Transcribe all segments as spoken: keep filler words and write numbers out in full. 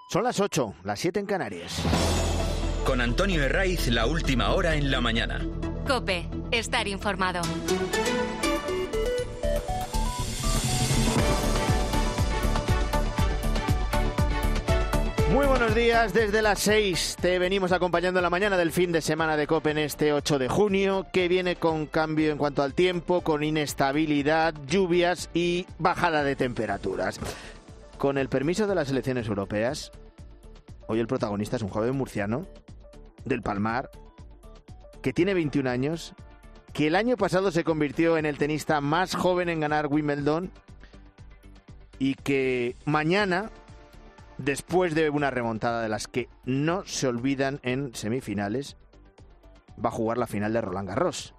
Son las ocho, las siete en Canarias. Con Antonio Herraiz, la última hora en la mañana. COPE, estar informado. Muy buenos días, desde las seis te venimos acompañando en la mañana del fin de semana de COPE en este ocho de junio, que viene con cambio en cuanto al tiempo, con inestabilidad, lluvias y bajada de temperaturas. Con el permiso de las elecciones europeas, hoy el protagonista es un joven murciano del Palmar, que tiene veintiún años, que el año pasado se convirtió en el tenista más joven en ganar Wimbledon y que mañana, después de una remontada de las que no se olvidan en semifinales, va a jugar la final de Roland Garros.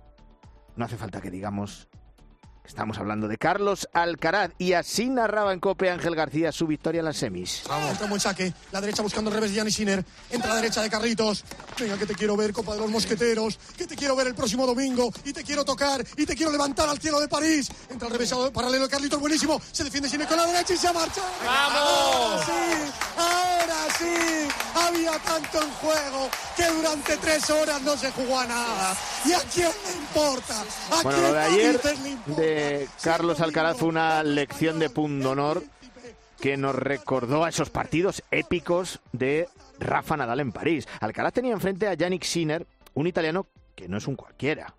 No hace falta que digamos que estamos hablando de Carlos Alcaraz, y así narraba en COPE Ángel García su victoria en las semis. Vamos, entra un saque, la derecha buscando el revés de Gianni Sinner, entra a la derecha de Carlitos. Venga, que te quiero ver, Copa de los Mosqueteros, que te quiero ver el próximo domingo, y te quiero tocar, y te quiero levantar al cielo de París. Entra al revés paralelo de Carlitos, buenísimo, se defiende Sinner con la derecha y se marcha. ¡Vamos! Ahora sí, ahora sí, había tanto en juego que durante tres horas no se jugó a nada. ¿Y a quién le importa? ¿A bueno, quién lo de ayer le importa? de Carlos Alcaraz fue una lección de pundonor que nos recordó a esos partidos épicos de Rafa Nadal en París. Alcaraz tenía enfrente a Jannik Sinner, un italiano que no es un cualquiera.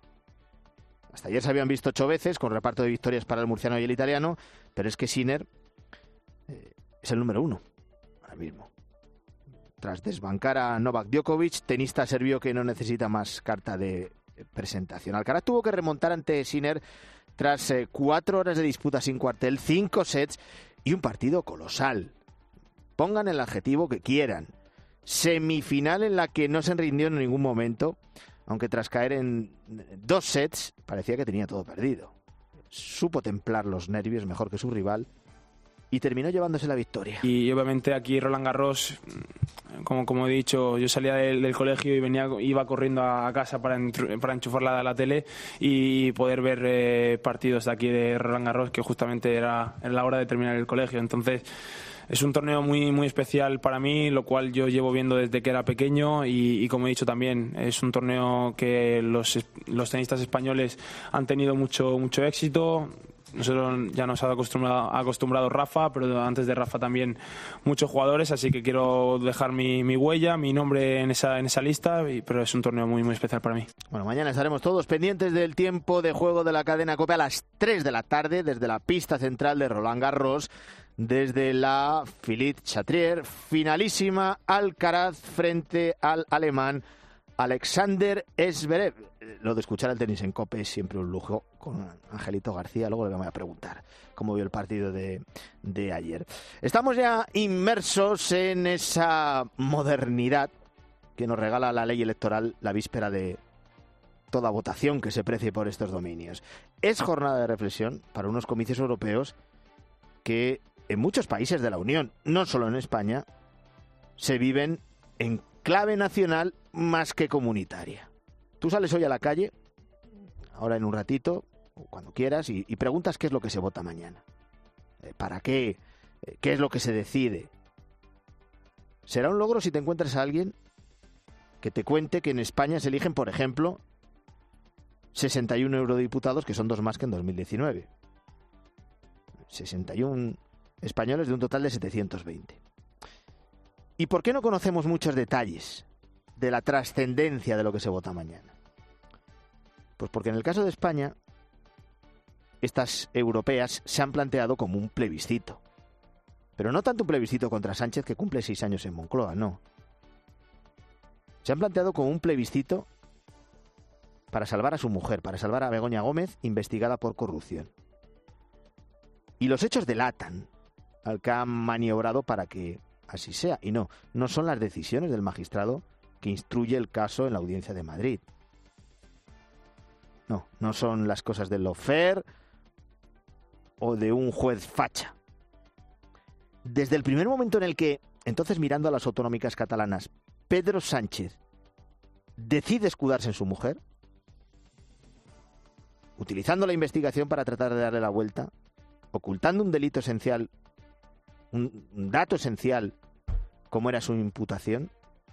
Hasta ayer se habían visto ocho veces, con reparto de victorias para el murciano y el italiano, pero es que Sinner eh, es el número uno ahora mismo. Tras desbancar a Novak Djokovic, tenista serbio que no necesita más carta de presentación. Alcaraz tuvo que remontar ante Sinner tras eh, cuatro horas de disputa sin cuartel, cinco sets y un partido colosal. Pongan el adjetivo que quieran. Semifinal en la que no se rindió en ningún momento, aunque tras caer en dos sets parecía que tenía todo perdido. Supo templar los nervios mejor que su rival y terminó llevándose la victoria. Y obviamente aquí Roland Garros, como, como he dicho, yo salía del, del colegio y venía iba corriendo a, a casa para, para enchufar la, la tele y poder ver eh, partidos de aquí de Roland Garros, que justamente era, era la hora de terminar el colegio. Entonces es un torneo muy muy especial para mí, lo cual yo llevo viendo desde que era pequeño y, y como he dicho también, es un torneo que los, los tenistas españoles han tenido mucho, mucho éxito. Nosotros ya nos ha acostumbrado, acostumbrado Rafa, pero antes de Rafa también muchos jugadores, así que quiero dejar mi, mi huella, mi nombre en esa, en esa lista, y, pero es un torneo muy, muy especial para mí. Bueno, mañana estaremos todos pendientes del tiempo de juego de la cadena COPE a las tres de la tarde, desde la pista central de Roland Garros, desde la Philippe Chatrier, finalísima Alcaraz frente al alemán Alexander Zverev. Lo de escuchar el tenis en COPE es siempre un lujo, con Angelito García. Luego le voy a preguntar cómo vio el partido de, de ayer. Estamos ya inmersos en esa modernidad que nos regala la ley electoral la víspera de toda votación que se precie por estos dominios. Es jornada de reflexión para unos comicios europeos que en muchos países de la Unión, no solo en España, se viven en clave nacional más que comunitaria. Tú sales hoy a la calle, ahora en un ratito, o cuando quieras, y, y preguntas qué es lo que se vota mañana. Eh, ¿Para qué? Eh, ¿Qué es lo que se decide? Será un logro si te encuentras a alguien que te cuente que en España se eligen, por ejemplo, sesenta y uno eurodiputados, que son dos más que en dos mil diecinueve. sesenta y uno españoles de un total de setecientos veinte. ¿Y por qué no conocemos muchos detalles de la trascendencia de lo que se vota mañana? Pues porque en el caso de España, estas europeas se han planteado como un plebiscito. Pero no tanto un plebiscito contra Sánchez, que cumple seis años en Moncloa, no. Se han planteado como un plebiscito para salvar a su mujer, para salvar a Begoña Gómez, investigada por corrupción. Y los hechos delatan al que han maniobrado para que así sea. Y no, no son las decisiones del magistrado que instruye el caso en la Audiencia de Madrid. No, no son las cosas del lawfare o de un juez facha. Desde el primer momento en el que, entonces mirando a las autonómicas catalanas, Pedro Sánchez decide escudarse en su mujer, utilizando la investigación para tratar de darle la vuelta, ocultando un delito esencial, un dato esencial cómo era su imputación.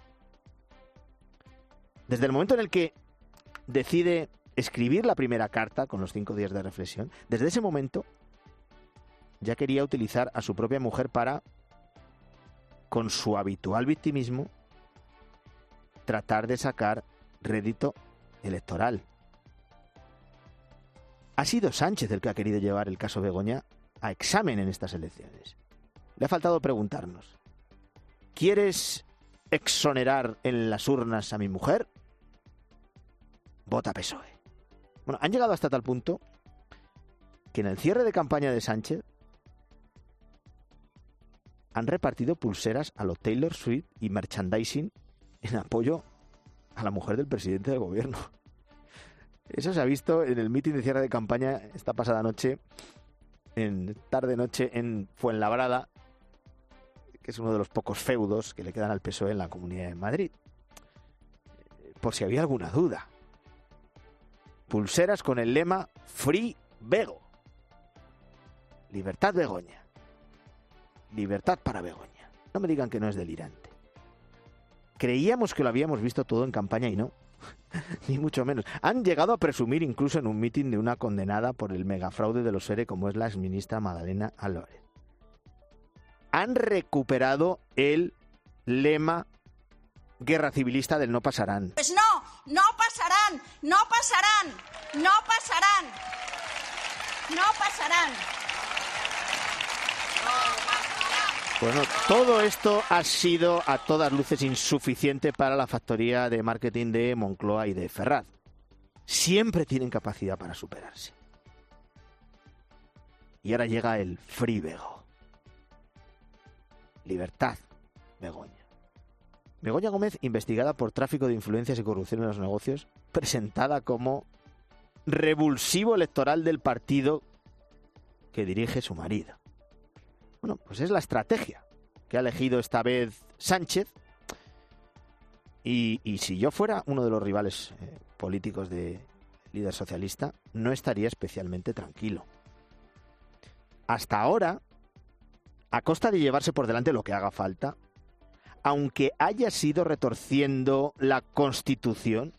Desde el momento en el que decide escribir la primera carta con los cinco días de reflexión, desde ese momento ya quería utilizar a su propia mujer para, con su habitual victimismo, tratar de sacar rédito electoral. Ha sido Sánchez el que ha querido llevar el caso Begoña a examen en estas elecciones. Le ha faltado preguntarnos: ¿quieres exonerar en las urnas a mi mujer? Vota P S O E. Bueno, han llegado hasta tal punto que en el cierre de campaña de Sánchez han repartido pulseras a lo Taylor Swift y merchandising en apoyo a la mujer del presidente del gobierno. Eso se ha visto en el mitin de cierre de campaña esta pasada noche, en tarde-noche, en Fuenlabrada, que es uno de los pocos feudos que le quedan al P S O E en la Comunidad de Madrid. Por si había alguna duda. Pulseras con el lema Free Bego. Libertad Begoña. Libertad para Begoña. No me digan que no es delirante. Creíamos que lo habíamos visto todo en campaña y no. Ni mucho menos. Han llegado a presumir incluso en un mitin de una condenada por el megafraude de los ERE como es la exministra Magdalena Álvarez. Han recuperado el lema guerra civilista del no pasarán. Pues no, no pasarán, no pasarán, no pasarán, no pasarán. Bueno, todo esto ha sido a todas luces insuficiente para la factoría de marketing de Moncloa y de Ferraz. Siempre tienen capacidad para superarse. Y ahora llega el Free Bego. Libertad Begoña. Begoña Gómez, investigada por tráfico de influencias y corrupción en los negocios, presentada como revulsivo electoral del partido que dirige su marido. Bueno, pues es la estrategia que ha elegido esta vez Sánchez. Y, y si yo fuera uno de los rivales eh, políticos del líder socialista, no estaría especialmente tranquilo. Hasta ahora, a costa de llevarse por delante lo que haga falta, aunque haya sido retorciendo la Constitución,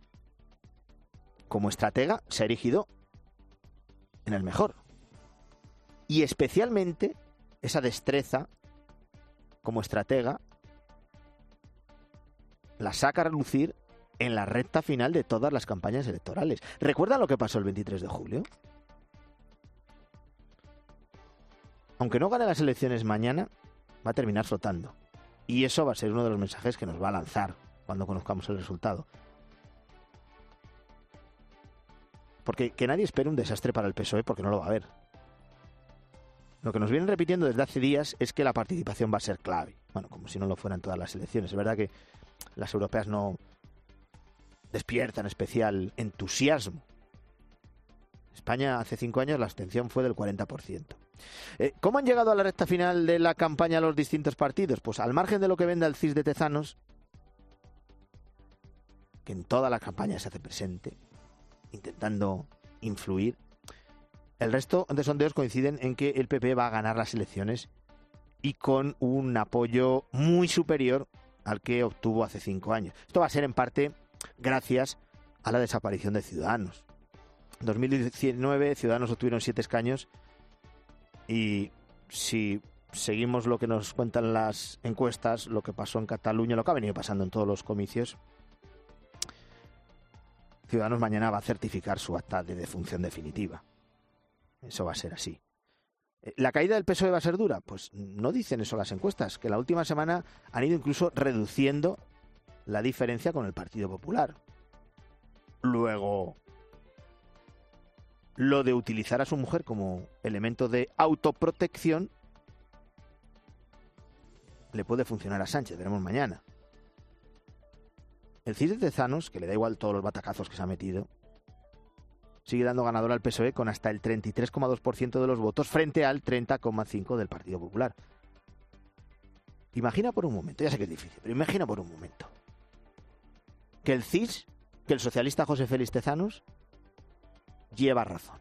como estratega se ha erigido en el mejor. Y especialmente esa destreza como estratega la saca a relucir en la recta final de todas las campañas electorales. ¿Recuerdan lo que pasó el veintitrés de julio? Aunque no gane las elecciones mañana, va a terminar flotando. Y eso va a ser uno de los mensajes que nos va a lanzar cuando conozcamos el resultado. Porque que nadie espere un desastre para el P S O E, porque no lo va a haber. Lo que nos vienen repitiendo desde hace días es que la participación va a ser clave. Bueno, como si no lo fueran todas las elecciones. Es verdad que las europeas no despiertan especial entusiasmo. España hace cinco años la abstención fue del cuarenta por ciento. Eh, ¿Cómo han llegado a la recta final de la campaña los distintos partidos? Pues al margen de lo que venda el C I S de Tezanos, que en toda la campaña se hace presente, intentando influir, el resto de sondeos coinciden en que el P P va a ganar las elecciones y con un apoyo muy superior al que obtuvo hace cinco años. Esto va a ser en parte gracias a la desaparición de Ciudadanos. En dos mil diecinueve Ciudadanos obtuvieron siete escaños y si seguimos lo que nos cuentan las encuestas, lo que pasó en Cataluña, lo que ha venido pasando en todos los comicios, Ciudadanos mañana va a certificar su acta de defunción definitiva. Eso va a ser así. ¿La caída del P S O E va a ser dura? Pues no dicen eso las encuestas, que la última semana han ido incluso reduciendo la diferencia con el Partido Popular. Luego, lo de utilizar a su mujer como elemento de autoprotección le puede funcionar a Sánchez, veremos mañana. El C I S de Tezanos, que le da igual todos los batacazos que se ha metido, sigue dando ganador al P S O E con hasta el treinta y tres coma dos por ciento de los votos frente al treinta coma cinco por ciento del Partido Popular. Imagina por un momento, ya sé que es difícil, pero imagina por un momento que el C I S, que el socialista José Félix Tezanos lleva razón.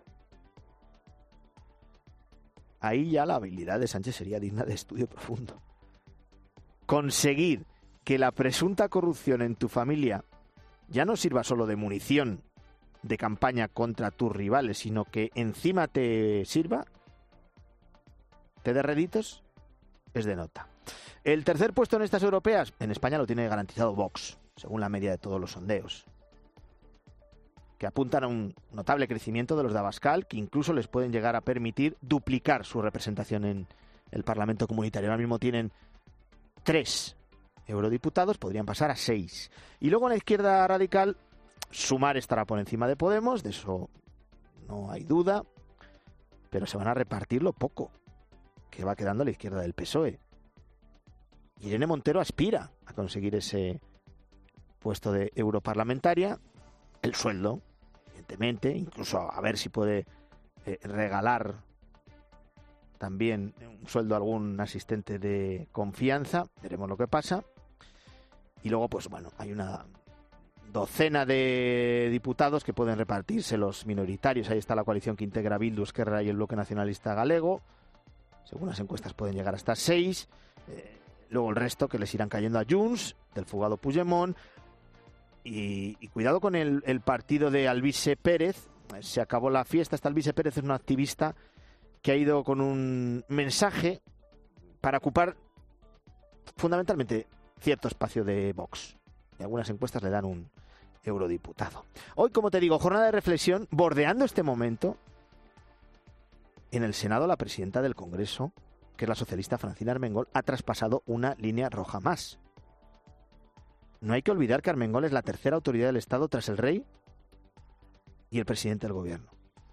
Ahí ya la habilidad de Sánchez sería digna de estudio profundo. conseguir que la presunta corrupción en tu familia ya no sirva solo de munición de campaña contra tus rivales, sino que encima te sirva, te dé réditos, es de nota. El tercer puesto en estas europeas, en España lo tiene garantizado Vox, según la media de todos los sondeos, que apuntan a un notable crecimiento de los de Abascal, que incluso les pueden llegar a permitir duplicar su representación en el Parlamento Comunitario. Ahora mismo tienen tres eurodiputados, podrían pasar a seis. Y luego en la izquierda radical, Sumar estará por encima de Podemos, de eso no hay duda, pero se van a repartir lo poco que va quedando a la izquierda del P S O E. Irene Montero aspira a conseguir ese puesto de europarlamentaria, el sueldo, evidentemente, incluso a ver si puede eh, regalar también un sueldo a algún asistente de confianza, veremos lo que pasa. Y luego, pues bueno, hay una docena de diputados que pueden repartirse los minoritarios. Ahí está la coalición que integra Bildu, Esquerra y el Bloque Nacionalista Galego. Según las encuestas pueden llegar hasta seis. Eh, luego el resto que les irán cayendo a Junts, del fugado Puigdemont. Y, y cuidado con el, el partido de Alvise Pérez. Se acabó la fiesta. Esta Alvise Pérez es una activista que ha ido con un mensaje para ocupar fundamentalmente cierto espacio de Vox. Y algunas encuestas le dan un eurodiputado. Hoy, como te digo, jornada de reflexión, bordeando este momento. En el Senado, la presidenta del Congreso, que es la socialista Francina Armengol, ha traspasado una línea roja más. No hay que olvidar que Armengol es la tercera autoridad del Estado tras el rey y el presidente del gobierno.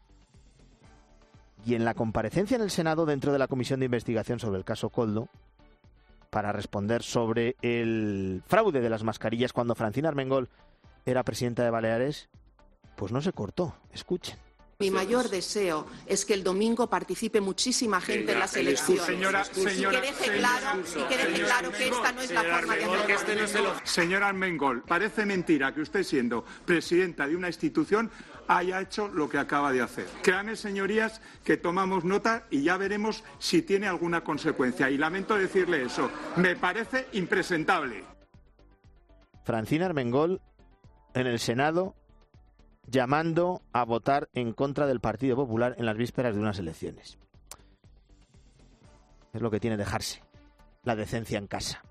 Y en la comparecencia en el Senado, dentro de la comisión de investigación sobre el caso Koldo, para responder sobre el fraude de las mascarillas cuando Francina Armengol era presidenta de Baleares, pues no se cortó. Escuchen. Mi mayor deseo es que el domingo participe muchísima gente en las elecciones. Señora, señora, y que deje claro, y que deje claro que esta no es la forma de hacerlo. Señora Armengol, parece mentira que usted, siendo presidenta de una institución, haya hecho lo que acaba de hacer. Créanme, señorías, que tomamos nota y ya veremos si tiene alguna consecuencia. Y lamento decirle eso. Me parece impresentable. Francina Armengol en el Senado, llamando a votar en contra del Partido Popular en las vísperas de unas elecciones. Es lo que tiene dejarse la decencia en casa.